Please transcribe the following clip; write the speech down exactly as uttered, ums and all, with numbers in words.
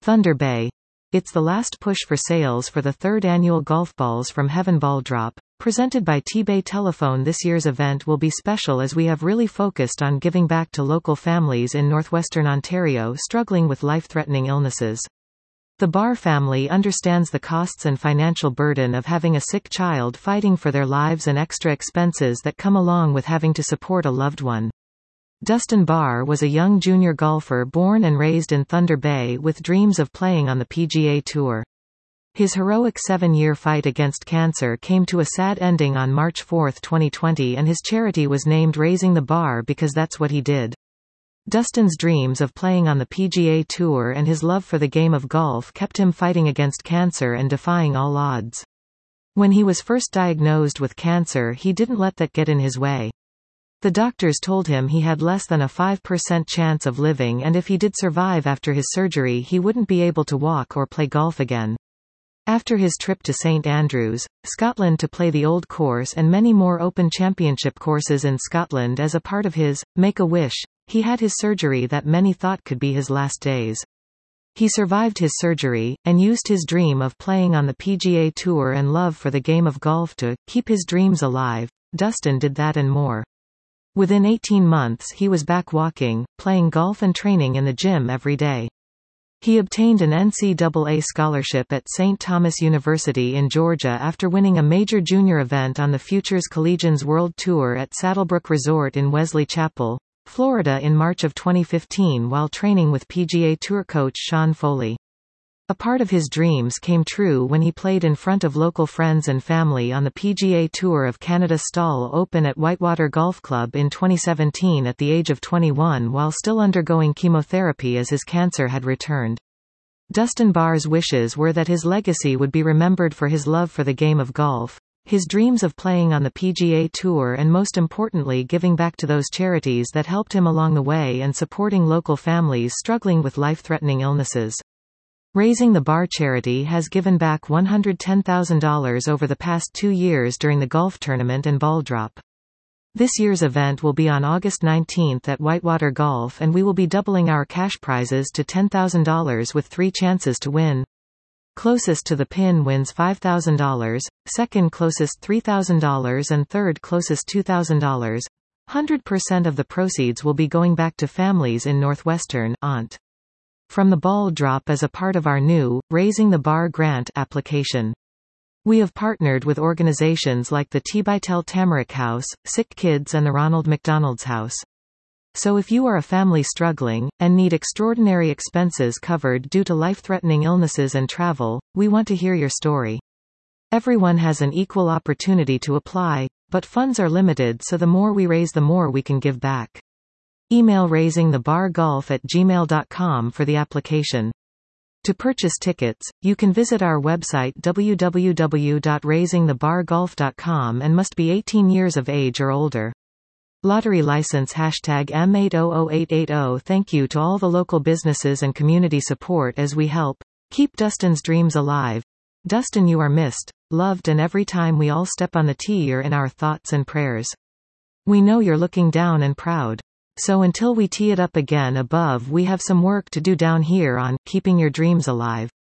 Thunder Bay. It's the last push for sales for the third annual Golf Balls from Heaven Ball Drop, presented by T-Bay Telephone. This year's event will be special as we have really focused on giving back to local families in northwestern Ontario struggling with life-threatening illnesses. The Barr family understands the costs and financial burden of having a sick child fighting for their lives and extra expenses that come along with having to support a loved one. Dustin Barr was a young junior golfer born and raised in Thunder Bay with dreams of playing on the P G A Tour. His heroic seven-year fight against cancer came to a sad ending on March fourth twenty twenty, and his charity was named Raising the Bar because that's what he did. Dustin's dreams of playing on the P G A Tour and his love for the game of golf kept him fighting against cancer and defying all odds. When he was first diagnosed with cancer, he didn't let that get in his way. The doctors told him he had less than a five percent chance of living, and if he did survive after his surgery, he wouldn't be able to walk or play golf again. After his trip to Saint Andrews, Scotland to play the Old Course and many more Open Championship courses in Scotland as a part of his Make-A-Wish, he had his surgery that many thought could be his last days. He survived his surgery, and used his dream of playing on the P G A Tour and love for the game of golf to keep his dreams alive. Dustin did that and more. Within eighteen months he was back walking, playing golf and training in the gym every day. He obtained an N C double A scholarship at Saint Thomas University in Georgia after winning a major junior event on the Futures Collegians World Tour at Saddlebrook Resort in Wesley Chapel, Florida in March of twenty fifteen while training with P G A Tour coach Sean Foley. A part of his dreams came true when he played in front of local friends and family on the P G A Tour of Canada Stawell Open at Whitewater Golf Club in twenty seventeen at the age of twenty-one while still undergoing chemotherapy as his cancer had returned. Dustin Barr's wishes were that his legacy would be remembered for his love for the game of golf, his dreams of playing on the P G A Tour, and most importantly giving back to those charities that helped him along the way and supporting local families struggling with life-threatening illnesses. Raising the Bar charity has given back one hundred ten thousand dollars over the past two years during the golf tournament and ball drop. This year's event will be on August nineteenth at Whitewater Golf, and we will be doubling our cash prizes to ten thousand dollars with three chances to win. Closest to the pin wins five thousand dollars, second closest three thousand dollars and third closest two thousand dollars. one hundred percent of the proceeds will be going back to families in northwestern O N T. From the ball drop as a part of our new Raising the Bar grant application. We have partnered with organizations like the T-By-Tel Tamarack House, Sick Kids and the Ronald McDonald's House. So if you are a family struggling, and need extraordinary expenses covered due to life-threatening illnesses and travel, we want to hear your story. Everyone has an equal opportunity to apply, but funds are limited, so the more we raise the more we can give back. Email raisingthebargolf at gmail dot com for the application. To purchase tickets, you can visit our website w w w dot raising the bar golf dot com and must be eighteen years of age or older. Lottery license hashtag M eight zero zero eight eight zero. Thank you to all the local businesses and community support as we help keep Dustin's dreams alive. Dustin, you are missed, loved, and every time we all step on the tee you're in our thoughts and prayers. We know you're looking down and proud. So until we tee it up again above, we have some work to do down here on keeping your dreams alive.